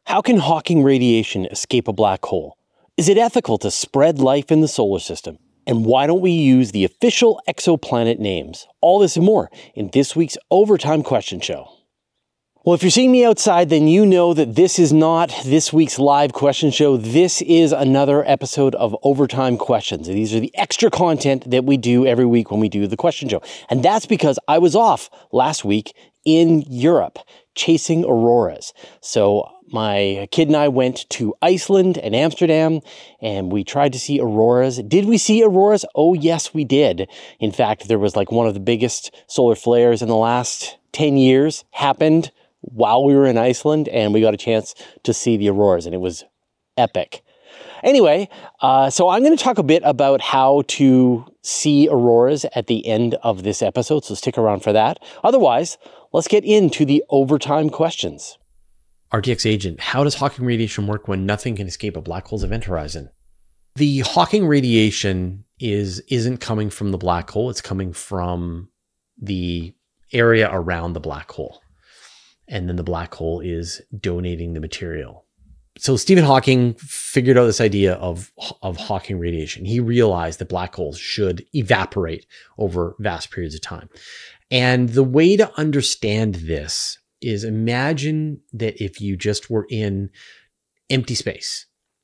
How can Hawking radiation escape a black hole? Is it ethical to spread life in the solar system? And why don't we use the official exoplanet names? All this and more in this week's Overtime Question Show. Well, if you're seeing me outside, then you know that this is not this week's live question show. This is another episode of Overtime Questions. These are the extra content that we do every week when we do the question show. And that's because I was off last week in Europe chasing auroras. So my kid and I went to Iceland and Amsterdam, and we tried to see auroras. Did we see auroras? Oh, yes, we did. In fact, there was like one of the biggest solar flares in the last 10 years happened while we were in Iceland, and we got a chance to see the auroras, and it was epic. Anyway, so I'm going to talk a bit about how to see auroras at the end of this episode, so stick around for that. Otherwise, let's get into the overtime questions. RTX agent, how does Hawking radiation work when nothing can escape a black hole's event horizon? The Hawking radiation isn't coming from the black hole, it's coming from the area around the black hole. And then the black hole is donating the material. So Stephen Hawking figured out this idea of Hawking radiation. He realized that black holes should evaporate over vast periods of time. And the way to understand this is imagine that if you just were in empty space,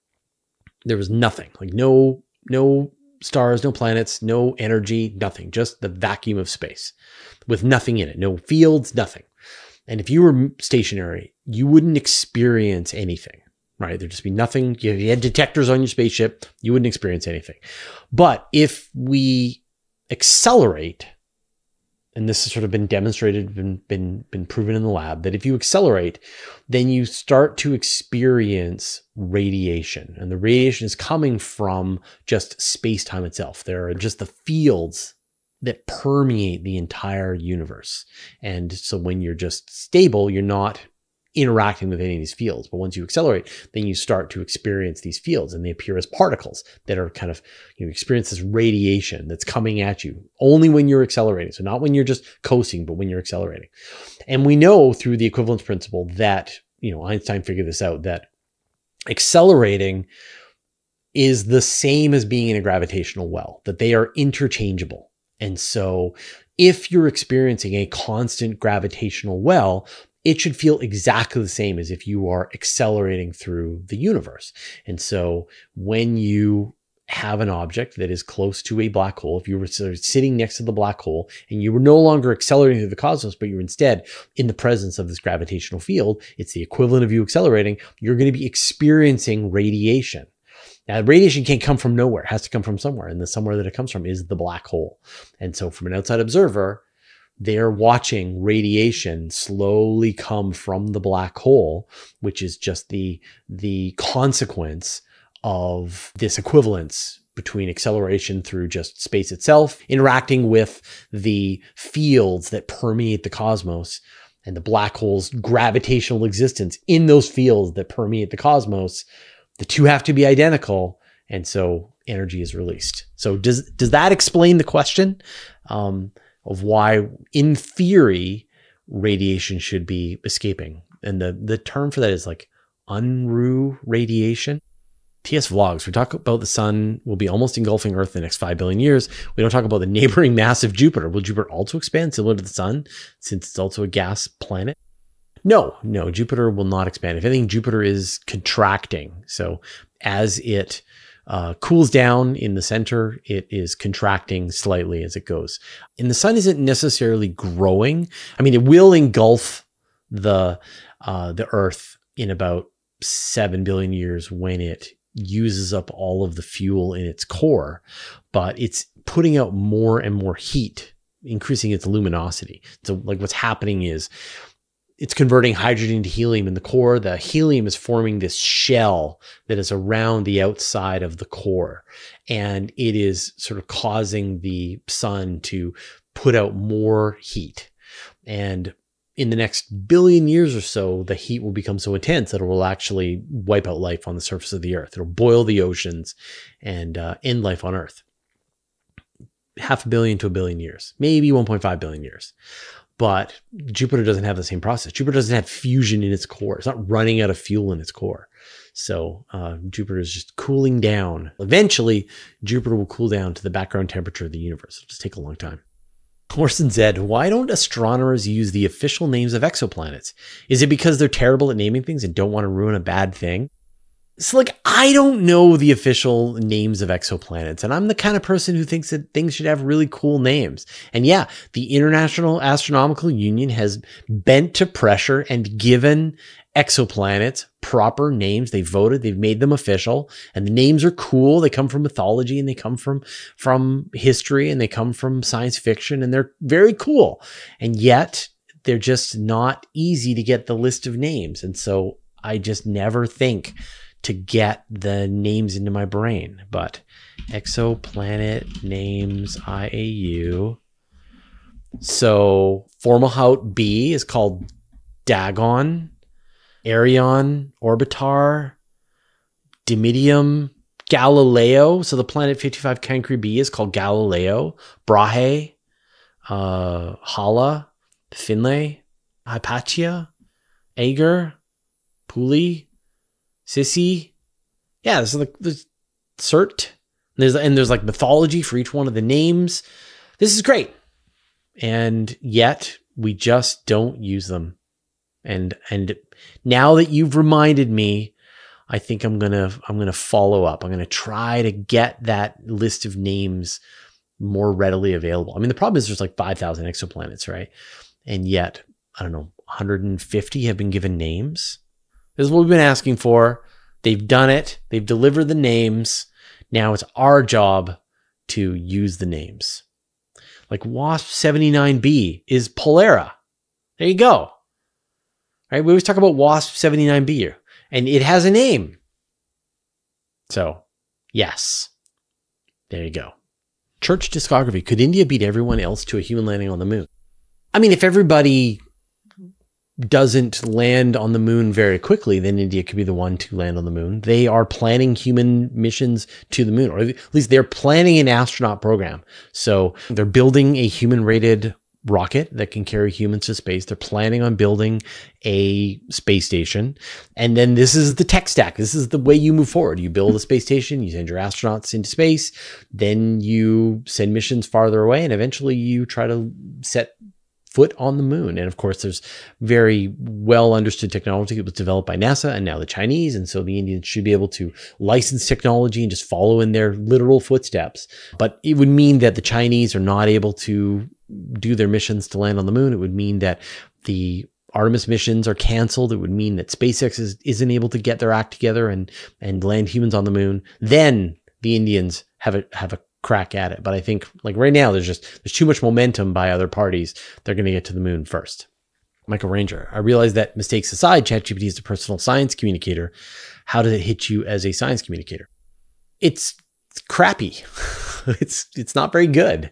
there was nothing, like no stars, no planets, no energy, nothing, just the vacuum of space with nothing in it, no fields, nothing. And if you were stationary, you wouldn't experience anything, right? There'd just be nothing. If you had detectors on your spaceship, you wouldn't experience anything. But if we accelerate, and this has sort of been demonstrated, been proven in the lab, that if you accelerate, then you start to experience radiation. And the radiation is coming from just space-time itself. There are just the fields that permeate the entire universe. And so when you're just stable, you're not interacting with any of these fields. But once you accelerate, then you start to experience these fields, and they appear as particles that are kind of, you experience this radiation that's coming at you only when you're accelerating. So not when you're just coasting, but when you're accelerating. And we know through the equivalence principle that, Einstein figured this out, that accelerating is the same as being in a gravitational well, that they are interchangeable. And so if you're experiencing a constant gravitational well, it should feel exactly the same as if you are accelerating through the universe. And so when you have an object that is close to a black hole, if you were sitting next to the black hole and you were no longer accelerating through the cosmos, but you're instead in the presence of this gravitational field, it's the equivalent of you accelerating, you're going to be experiencing radiation. Now, radiation can't come from nowhere. It has to come from somewhere. And the somewhere that it comes from is the black hole. And so from an outside observer, they're watching radiation slowly come from the black hole, which is just the consequence of this equivalence between acceleration through just space itself, interacting with the fields that permeate the cosmos, and the black hole's gravitational existence in those fields that permeate the cosmos. The two have to be identical, and so energy is released. So does that explain the question of why, in theory, radiation should be escaping? And the term for that is like Unruh radiation. TS Vlogs, we talk about the sun will be almost engulfing Earth in the next 5 billion years. We don't talk about the neighboring mass of Jupiter. Will Jupiter also expand similar to the sun, since it's also a gas planet? No, Jupiter will not expand. If anything, Jupiter is contracting. So as it cools down in the center, it is contracting slightly as it goes. And the sun isn't necessarily growing. I mean, it will engulf the Earth in about 7 billion years when it uses up all of the fuel in its core, but it's putting out more and more heat, increasing its luminosity. So like what's happening is it's converting hydrogen to helium in the core. The helium is forming this shell that is around the outside of the core. And it is sort of causing the sun to put out more heat. And in the next billion years or so, the heat will become so intense that it will actually wipe out life on the surface of the Earth. It'll boil the oceans and end life on Earth. 500 million to 1 billion years, maybe 1.5 billion years. But Jupiter doesn't have the same process. Jupiter doesn't have fusion in its core. It's not running out of fuel in its core. So Jupiter is just cooling down. Eventually, Jupiter will cool down to the background temperature of the universe. It'll just take a long time. Orson Zed, why don't astronomers use the official names of exoplanets? Is it because they're terrible at naming things and don't want to ruin a bad thing? So like, I don't know the official names of exoplanets, and I'm the kind of person who thinks that things should have really cool names. And yeah, the International Astronomical Union has bent to pressure and given exoplanets proper names. They voted, they've made them official, and the names are cool. They come from mythology, and they come from history, and they come from science fiction, and they're very cool. And yet they're just not easy to get the list of names. And so I just never think to get the names into my brain. But exoplanet names IAU. So Fomalhaut B is called Dagon. Arion, Orbitar, Dimidium, Galileo. So the planet 55 Cancri B is called Galileo. Brahe, Hala, Finlay, Hypatia, Ager, Puli, Sissi. Yeah, so there's Cert. There's like mythology for each one of the names. This is great. And yet we just don't use them. And now that you've reminded me, I think I'm gonna follow up. I'm gonna try to get that list of names more readily available. I mean, the problem is there's like 5,000 exoplanets, right? And yet, I don't know, 150 have been given names. This is what we've been asking for. They've done it. They've delivered the names. Now it's our job to use the names. Like WASP 79b is Polera. There you go. Right? We always talk about WASP 79b, and it has a name. So, yes. There you go. Church discography. Could India beat everyone else to a human landing on the moon? I mean, if everybody doesn't land on the moon very quickly, then India could be the one to land on the moon. They are planning human missions to the moon, or at least they're planning an astronaut program. So they're building a human-rated rocket that can carry humans to space. They're planning on building a space station. And then this is the tech stack. This is the way you move forward. You build a space station, you send your astronauts into space, then you send missions farther away, and eventually you try to set foot on the moon. And of course, there's very well understood technology that was developed by NASA and now the Chinese. And so the Indians should be able to license technology and just follow in their literal footsteps. But it would mean that the Chinese are not able to do their missions to land on the moon. It would mean that the Artemis missions are canceled. It would mean that SpaceX isn't able to get their act together and land humans on the moon. Then the Indians have a crack at it. But I think like right now, there's too much momentum by other parties. They're going to get to the moon first. Michael Ranger, I realize that mistakes aside, ChatGPT is a personal science communicator. How does it hit you as a science communicator? It's crappy. It's not very good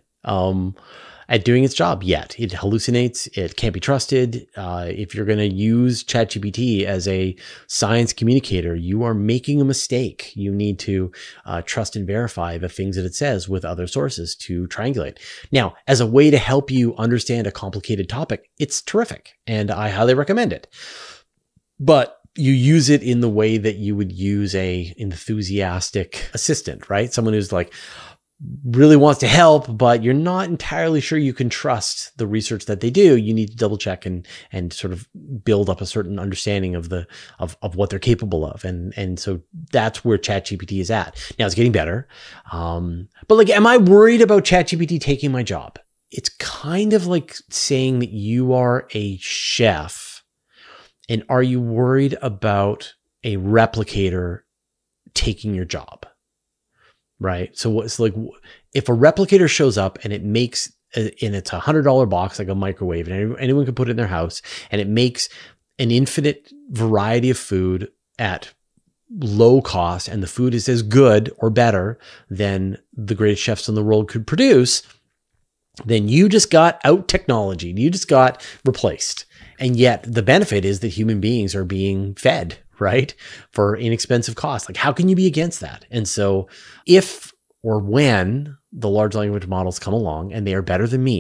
at doing its job yet. It hallucinates. It can't be trusted. If you're going to use ChatGPT as a science communicator, you are making a mistake. You need to trust and verify the things that it says with other sources to triangulate. Now, as a way to help you understand a complicated topic, it's terrific, and I highly recommend it. But you use it in the way that you would use a enthusiastic assistant, right? Someone who's like, really wants to help, but you're not entirely sure you can trust the research that they do. You need to double check and sort of build up a certain understanding of what they're capable of. And so that's where ChatGPT is at. Now it's getting better. But like, am I worried about ChatGPT taking my job? It's kind of like saying that you are a chef, and are you worried about a replicator taking your job? Right. So what's like, if a replicator shows up and it makes, and it's $100 box, like a microwave, and anyone can put it in their house, and it makes an infinite variety of food at low cost, and the food is as good or better than the greatest chefs in the world could produce, then you just got out technology. You just got replaced. And yet the benefit is that human beings are being fed, right, for inexpensive cost. Like, how can you be against that? And so if or when the large language models come along and they are better than me,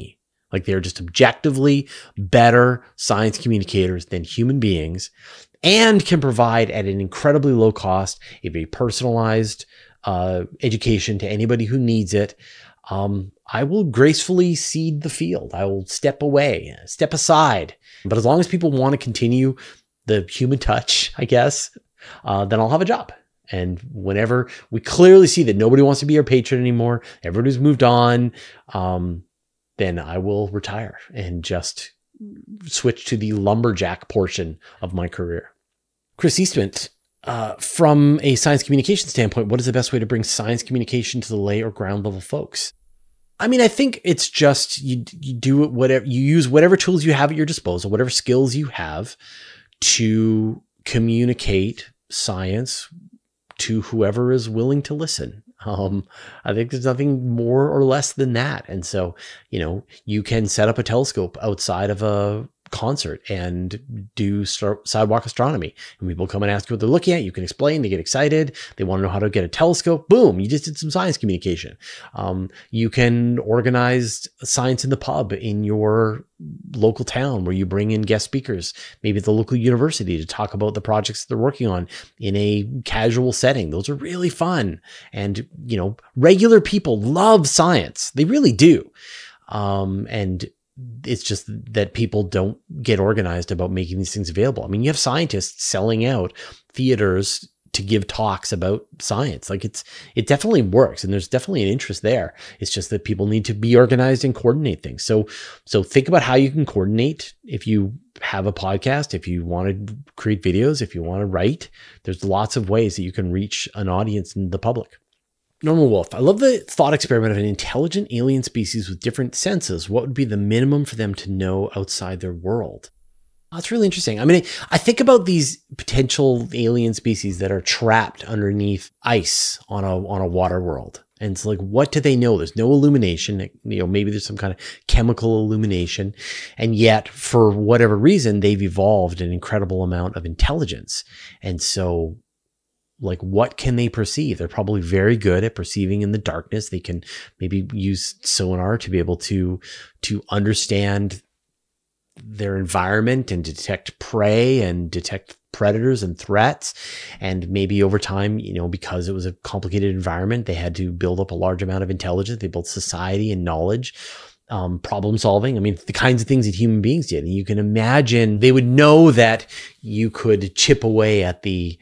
Like they're just objectively better science communicators than human beings and can provide at an incredibly low cost a very personalized education to anybody who needs it. I will gracefully cede the field. I will step away, step aside. But as long as people want to continue the human touch, I guess, then I'll have a job. And whenever we clearly see that nobody wants to be our patron anymore, everybody's moved on, then I will retire and just switch to the lumberjack portion of my career. Chris Eastman, from a science communication standpoint, what is the best way to bring science communication to the lay or ground level folks? I mean, I think it's just you do whatever, you use whatever tools you have at your disposal, whatever skills you have to communicate science to whoever is willing to listen. I think there's nothing more or less than that. And so, you can set up a telescope outside of a concert and do sidewalk astronomy, and people come and ask you what they're looking at. You can explain, they get excited, they want to know how to get a telescope. Boom, you just did some science communication. You can organize science in the pub in your local town where you bring in guest speakers, maybe at the local university, to talk about the projects that they're working on in a casual setting. Those are really fun. And, regular people love science. They really do. And it's just that people don't get organized about making these things available. I mean, you have scientists selling out theaters to give talks about science. Like it definitely works, and there's definitely an interest there. It's just that people need to be organized and coordinate things. So think about how you can coordinate. If you have a podcast, if you want to create videos, if you want to write, there's lots of ways that you can reach an audience in the public. Normal Wolf, I love the thought experiment of an intelligent alien species with different senses. What would be the minimum for them to know outside their world? That's really interesting. I mean, I think about these potential alien species that are trapped underneath ice on a water world. And it's like, what do they know? There's no illumination. Maybe there's some kind of chemical illumination. And yet, for whatever reason, they've evolved an incredible amount of intelligence. And so, like, what can they perceive? They're probably very good at perceiving in the darkness. They can maybe use sonar to be able to understand their environment and detect prey and detect predators and threats. And maybe over time, because it was a complicated environment, they had to build up a large amount of intelligence. They built society and knowledge. Problem solving. I mean, the kinds of things that human beings did. And you can imagine they would know that you could chip away at the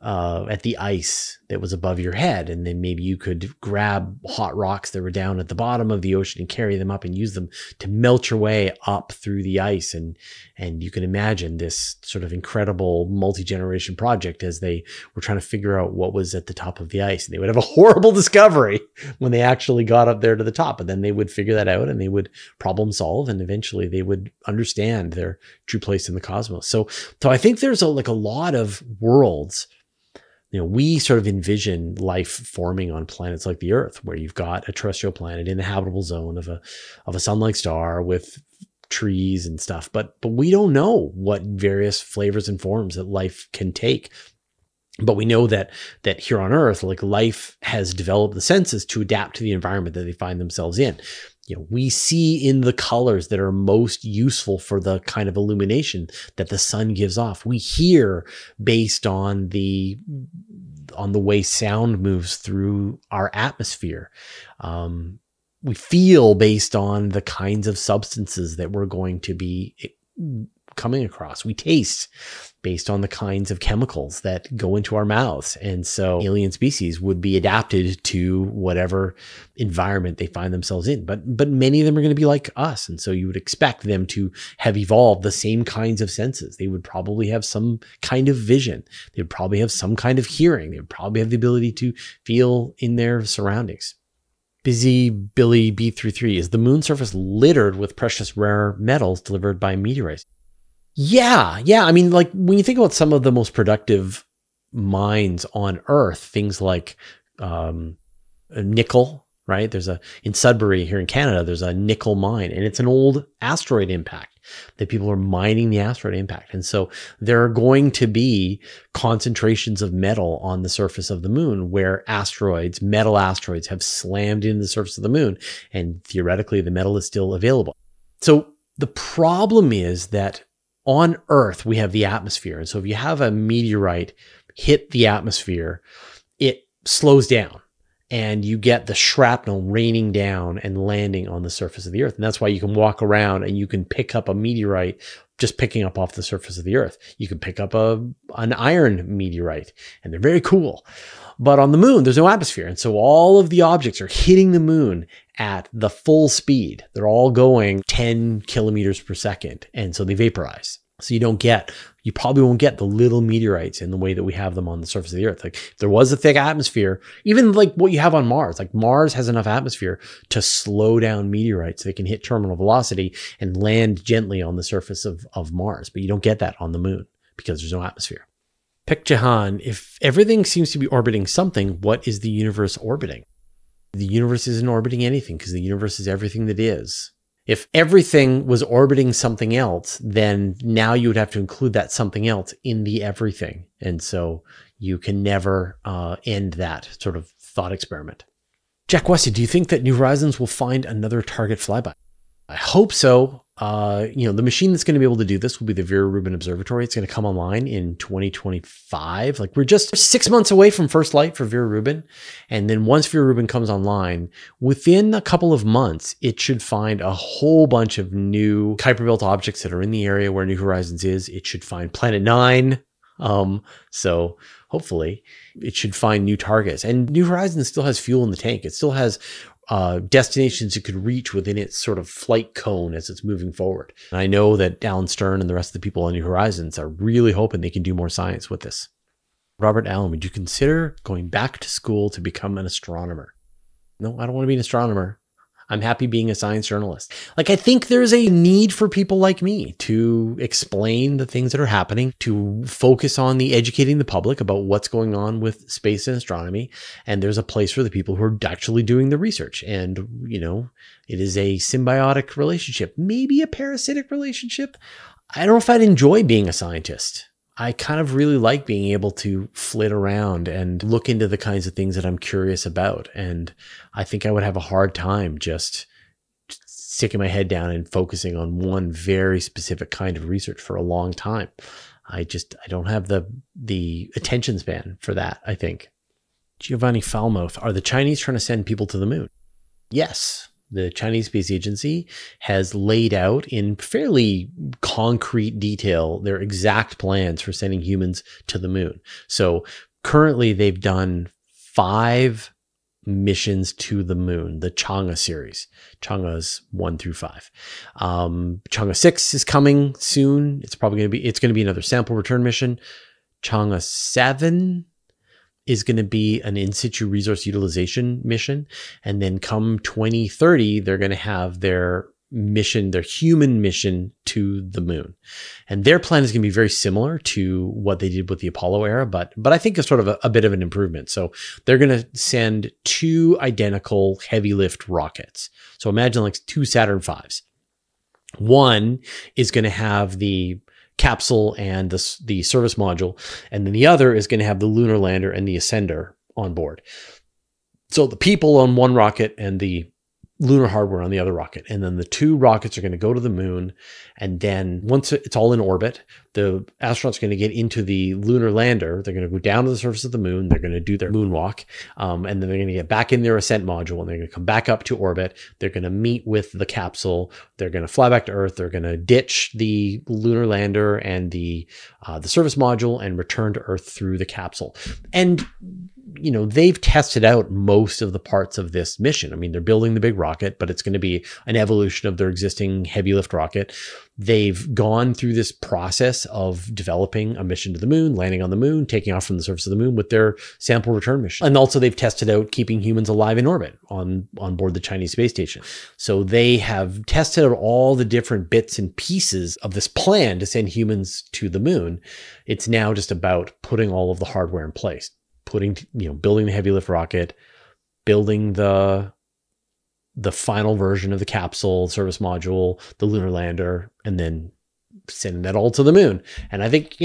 ice that was above your head. And then maybe you could grab hot rocks that were down at the bottom of the ocean and carry them up and use them to melt your way up through the ice. And you can imagine this sort of incredible multi-generation project as they were trying to figure out what was at the top of the ice. And they would have a horrible discovery when they actually got up there to the top, but then they would figure that out and they would problem solve, and eventually they would understand their true place in the cosmos. So I think there's a lot of worlds. We sort of envision life forming on planets like the Earth, where you've got a terrestrial planet in the habitable zone of a sun-like star with trees and stuff. But we don't know what various flavors and forms that life can take. But we know that here on Earth, like, life has developed the senses to adapt to the environment that they find themselves in. We see in the colors that are most useful for the kind of illumination that the sun gives off. We hear based on the way sound moves through our atmosphere. We feel based on the kinds of substances that we're going to be coming across. We taste based on the kinds of chemicals that go into our mouths. And so alien species would be adapted to whatever environment they find themselves in. But many of them are going to be like us. And so you would expect them to have evolved the same kinds of senses. They would probably have some kind of vision. They would probably have some kind of hearing. They would probably have the ability to feel in their surroundings. Busy Billy B33, is the moon surface littered with precious rare metals delivered by meteorites? Yeah. I mean, like, when you think about some of the most productive mines on Earth, things like nickel, right? In Sudbury here in Canada, there's a nickel mine, and it's an old asteroid impact that people are mining the asteroid impact. And so there are going to be concentrations of metal on the surface of the moon where metal asteroids have slammed into the surface of the moon, and theoretically the metal is still available. So the problem is that on Earth, we have the atmosphere. And so if you have a meteorite hit the atmosphere, it slows down and you get the shrapnel raining down and landing on the surface of the Earth. And that's why you can walk around and you can pick up a meteorite just picking up off the surface of the Earth. You can pick up an iron meteorite, and they're very cool. But on the moon, there's no atmosphere. And so all of the objects are hitting the moon at the full speed. They're all going 10 kilometers per second. And so they vaporize. So you probably won't get the little meteorites in the way that we have them on the surface of the Earth. Like if there was a thick atmosphere, even like what you have on Mars, like Mars has enough atmosphere to slow down meteorites so they can hit terminal velocity and land gently on the surface of Mars. But you don't get that on the moon because there's no atmosphere. Pek Jahan, if everything seems to be orbiting something, what is the universe orbiting? The universe isn't orbiting anything because the universe is everything that is. If everything was orbiting something else, then now you would have to include that something else in the everything. And so you can never end that sort of thought experiment. Jack Westy, do you think that New Horizons will find another target flyby? I hope so. The machine that's going to be able to do this will be the Vera Rubin Observatory. It's going to come online in 2025. Like we're just 6 months away from first light for Vera Rubin. And then once Vera Rubin comes online, within a couple of months, it should find a whole bunch of new Kuiper Belt objects that are in the area where New Horizons is. It should find Planet 9. So hopefully it should find new targets. And New Horizons still has fuel in the tank. It still has destinations it could reach within its sort of flight cone as it's moving forward. And I know that Alan Stern and the rest of the people on New Horizons are really hoping they can do more science with this. Robert Allen, would you consider going back to school to become an astronomer? No, I don't want to be an astronomer. I'm happy being a science journalist. Like, I think there's a need for people like me to explain the things that are happening, to focus on the educating the public about what's going on with space and astronomy. And there's a place for the people who are actually doing the research. And, it is a symbiotic relationship, maybe a parasitic relationship. I don't know if I'd enjoy being a scientist. I kind of really like being able to flit around and look into the kinds of things that I'm curious about. And I think I would have a hard time just sticking my head down and focusing on one very specific kind of research for a long time. I don't have the attention span for that, I think. Giovanni Falmouth, are the Chinese trying to send people to the moon? Yes. The Chinese Space Agency has laid out in fairly concrete detail their exact plans for sending humans to the moon. So currently they've done 5 missions to the moon, the Chang'e series. Chang'e's 1 through 5. Chang'e 6 is coming soon. It's going to be another sample return mission. Chang'e 7 is going to be an in situ resource utilization mission. And then come 2030, they're going to have their human mission to the moon. And their plan is going to be very similar to what they did with the Apollo era, but I think it's sort of a bit of an improvement. So they're going to send 2 identical heavy lift rockets. So imagine like 2 Saturn V's. One is going to have the capsule and the service module, and then the other is going to have the lunar lander and the ascender on board. So the people on one rocket and the lunar hardware on the other rocket, and then the 2 rockets are going to go to the moon. And then once it's all in orbit, the astronauts are going to get into the lunar lander. They're going to go down to the surface of the moon. They're going to do their moonwalk, and then they're going to get back in their ascent module, and they're going to come back up to orbit. They're going to meet with the capsule. They're going to fly back to Earth. They're going to ditch the lunar lander and the service module and return to Earth through the capsule. And they've tested out most of the parts of this mission. I mean, they're building the big rocket, but it's going to be an evolution of their existing heavy lift rocket. They've gone through this process of developing a mission to the moon, landing on the moon, taking off from the surface of the moon with their sample return mission. And also they've tested out keeping humans alive in orbit on board the Chinese space station. So they have tested out all the different bits and pieces of this plan to send humans to the moon. It's now just about putting all of the hardware in place. Building the heavy lift rocket, building the final version of the capsule, service module, the lunar lander, and then sending that all to the moon. And I think,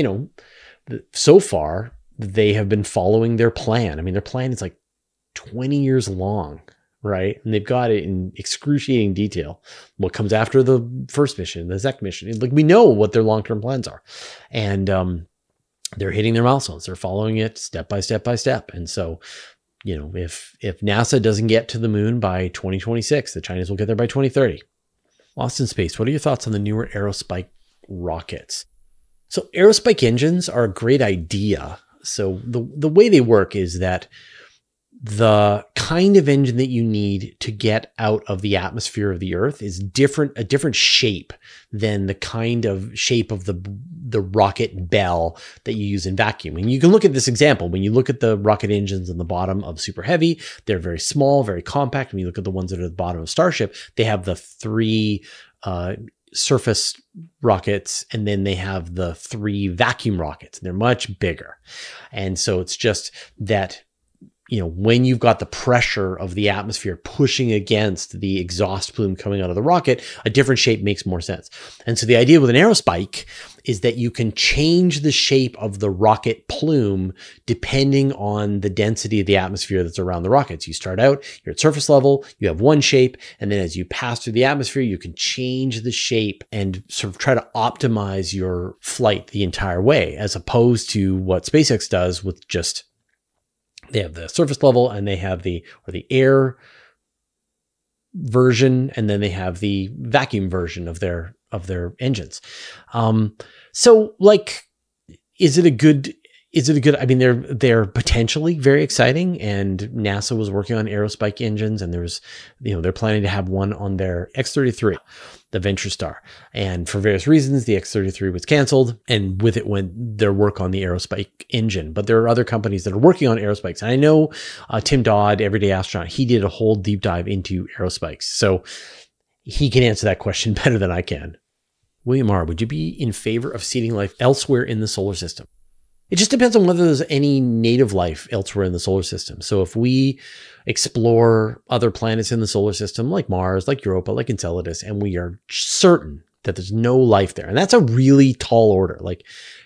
so far they have been following their plan. I mean, their plan is like 20 years long. right? And they've got it in excruciating detail. What comes after the first mission, the Zek mission. Like, we know what their long-term plans are. And they're hitting their milestones. They're following it step by step by step. And so, if NASA doesn't get to the moon by 2026, the Chinese will get there by 2030. Lost in Space, what are your thoughts on the newer Aerospike rockets? So Aerospike engines are a great idea. So the way they work is that the kind of engine that you need to get out of the atmosphere of the Earth is a different shape than the kind of shape of the rocket bell that you use in vacuum. And you can look at this example. When you look at the rocket engines on the bottom of Super Heavy, they're very small, very compact. When you look at the ones that are at the bottom of Starship, they have the three surface rockets, and then they have the three vacuum rockets. They're much bigger. And so it's just that, when you've got the pressure of the atmosphere pushing against the exhaust plume coming out of the rocket, a different shape makes more sense. And so the idea with an Aerospike is that you can change the shape of the rocket plume depending on the density of the atmosphere that's around the rockets. You start out, you're at surface level, you have one shape, and then as you pass through the atmosphere, you can change the shape and sort of try to optimize your flight the entire way, as opposed to what SpaceX does with just, they have the surface level and they have the air version, and then they have the vacuum version of their engines. So like, is it a good, I mean, they're potentially very exciting, and NASA was working on Aerospike engines, and there's, they're planning to have one on their X-33, the Venture Star. And for various reasons, the X-33 was canceled, and with it went their work on the Aerospike engine. But there are other companies that are working on Aerospikes. And I know Tim Dodd, Everyday Astronaut, he did a whole deep dive into Aerospikes. So he can answer that question better than I can. William R., would you be in favor of seeding life elsewhere in the solar system? It just depends on whether there's any native life elsewhere in the solar system. So if we explore other planets in the solar system, like Mars, like Europa, like Enceladus, and we are certain that there's no life there, and that's a really tall order. Like,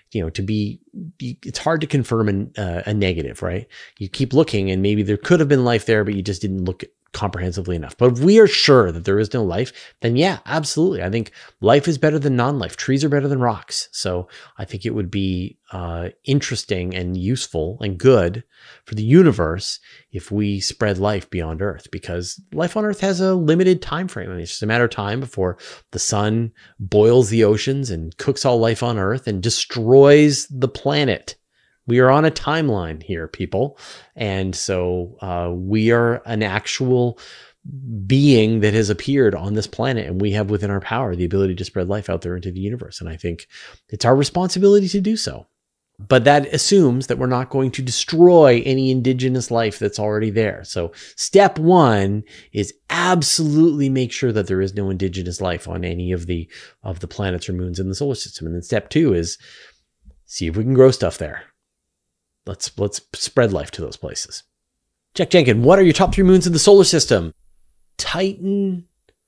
it's hard to confirm a negative, right? You keep looking, and maybe there could have been life there, but you just didn't look comprehensively enough. But if we are sure that there is no life, then yeah, absolutely. I think life is better than non-life. Trees are better than rocks. So I think it would be interesting and useful and good for the universe if we spread life beyond Earth, because life on Earth has a limited time frame. I mean, it's just a matter of time before the sun boils the oceans and cooks all life on Earth and destroys the planet. We are on a timeline here, people. And so we are an actual being that has appeared on this planet, and we have within our power the ability to spread life out there into the universe. And I think it's our responsibility to do so. But that assumes that we're not going to destroy any indigenous life that's already there. So step one is absolutely make sure that there is no indigenous life on any of the planets or moons in the solar system. And then step two is see if we can grow stuff there. Let's spread life to those places. Jack Jenkin, what are your top 3 moons in the solar system? Titan,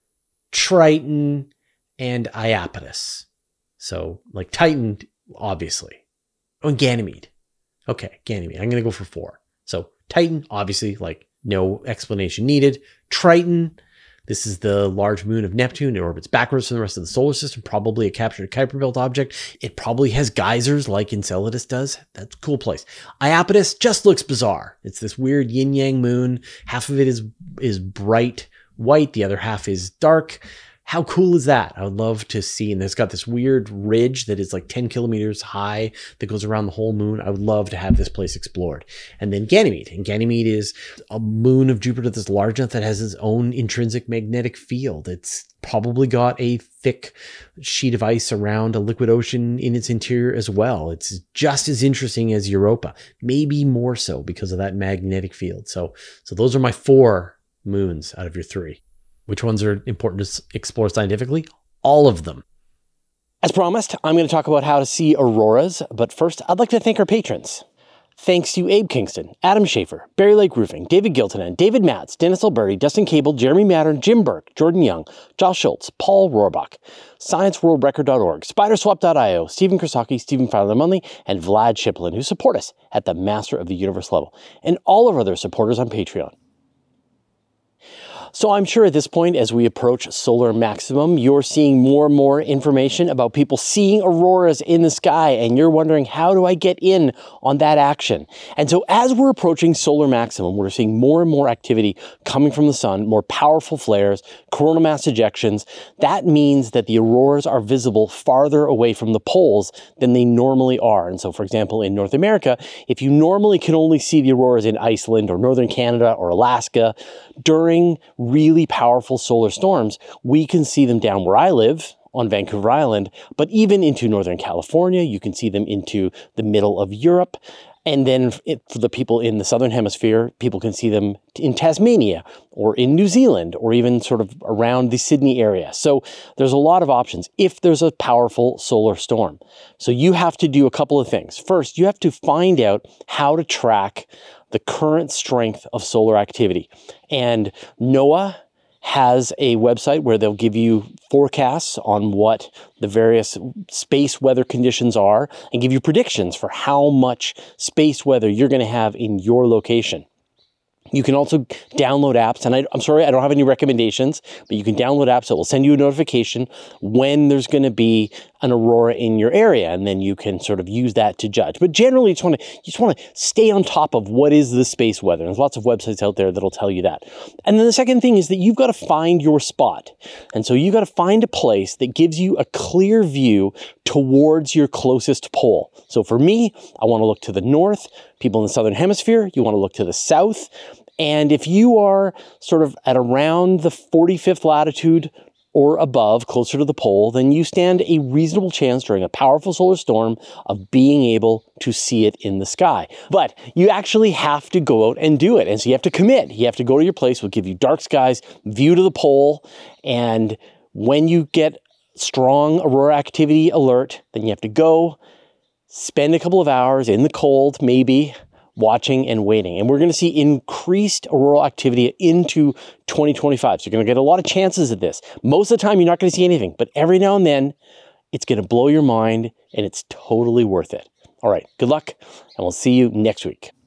Triton, and Iapetus. So like Titan, obviously. Oh, and Ganymede. Okay, Ganymede. I'm going to go for 4. So Titan, obviously, like no explanation needed. Triton, this is the large moon of Neptune. It orbits backwards from the rest of the solar system, probably a captured Kuiper Belt object. It probably has geysers like Enceladus does. That's a cool place. Iapetus just looks bizarre. It's this weird yin-yang moon. Half of it is bright white. The other half is dark. How cool is that? I would love to see. And it's got this weird ridge that is like 10 kilometers high that goes around the whole moon. I would love to have this place explored. And then Ganymede. And Ganymede is a moon of Jupiter that's large enough that has its own intrinsic magnetic field. It's probably got a thick sheet of ice around a liquid ocean in its interior as well. It's just as interesting as Europa, maybe more so because of that magnetic field. So those are my 4 moons out of your 3. Which ones are important to explore scientifically? All of them. As promised, I'm going to talk about how to see auroras, but first, I'd like to thank our patrons. Thanks to Abe Kingston, Adam Schaefer, Barry Lake Roofing, David Giltonen, David Matz, Dennis Alberti, Dustin Cable, Jeremy Mattern, Jim Burke, Jordan Young, Josh Schultz, Paul Rohrbach, ScienceWorldRecord.org, SpiderSwap.io, Stephen Krasaki, Stephen Fowler-Munley, and Vlad Shiplin, who support us at the Master of the Universe level, and all of our other supporters on Patreon. So I'm sure at this point, as we approach solar maximum, you're seeing more and more information about people seeing auroras in the sky, and you're wondering, how do I get in on that action? And so as we're approaching solar maximum, we're seeing more and more activity coming from the sun, more powerful flares, coronal mass ejections. That means that the auroras are visible farther away from the poles than they normally are. And so, for example, in North America, if you normally can only see the auroras in Iceland or northern Canada or Alaska, during really powerful solar storms, we can see them down where I live on Vancouver Island, but even into Northern California. You can see them into the middle of Europe. And then for the people in the Southern Hemisphere, people can see them in Tasmania or in New Zealand or even sort of around the Sydney area. So there's a lot of options if there's a powerful solar storm. So you have to do a couple of things. First, you have to find out how to track the current strength of solar activity. And NOAA has a website where they'll give you forecasts on what the various space weather conditions are and give you predictions for how much space weather you're going to have in your location. You can also download apps, and I'm sorry, I don't have any recommendations, but you can download apps that will send you a notification when there's going to be an aurora in your area, and then you can sort of use that to judge. But generally, you just want to stay on top of what is the space weather. There's lots of websites out there that'll tell you that. And then the second thing is that you've got to find your spot. And so you've got to find a place that gives you a clear view towards your closest pole. So for me, I want to look to the north. People in the Southern Hemisphere, you want to look to the south. And if you are sort of at around the 45th latitude or above, closer to the pole, then you stand a reasonable chance during a powerful solar storm of being able to see it in the sky. But you actually have to go out and do it. And so you have to commit. You have to go to your place. We'll give you dark skies, view to the pole. And when you get strong aurora activity alert, then you have to go spend a couple of hours in the cold, maybe, watching and waiting. And we're going to see increased auroral activity into 2025. So you're going to get a lot of chances at this. Most of the time, you're not going to see anything, but every now and then, it's going to blow your mind, and it's totally worth it. All right, good luck, and we'll see you next week.